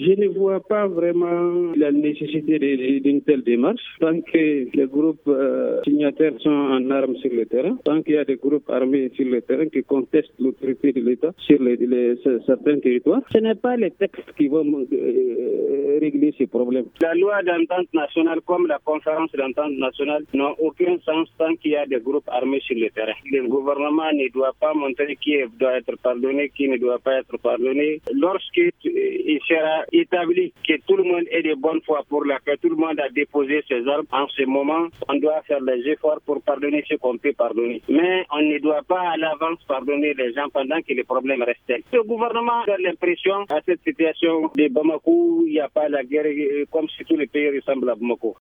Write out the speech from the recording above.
Je ne vois pas vraiment la nécessité d'une telle démarche tant que les groupes signataires sont en armes sur le terrain, tant qu'il y a des groupes armés sur le terrain qui contestent l'autorité de l'État sur certains territoires. Ce n'est pas les textes qui vont régler ces problèmes. La loi d'entente nationale comme la conférence d'entente nationale n'ont aucun sens tant qu'il y a des groupes armés sur le terrain. Le gouvernement ne doit pas montrer qui doit être pardonné, qui ne doit pas être pardonné. Lorsqu'il sera établi que tout le monde est de bonne foi pour la paix, tout le monde a déposé ses armes, en ce moment, on doit faire les efforts pour pardonner ce qu'on peut pardonner. Mais on ne doit pas à l'avance pardonner les gens pendant que les problèmes restent. Le gouvernement a l'impression, à cette situation de Bamako, il n'y a pas la guerre, comme si tous les pays ressemblent à Bamako.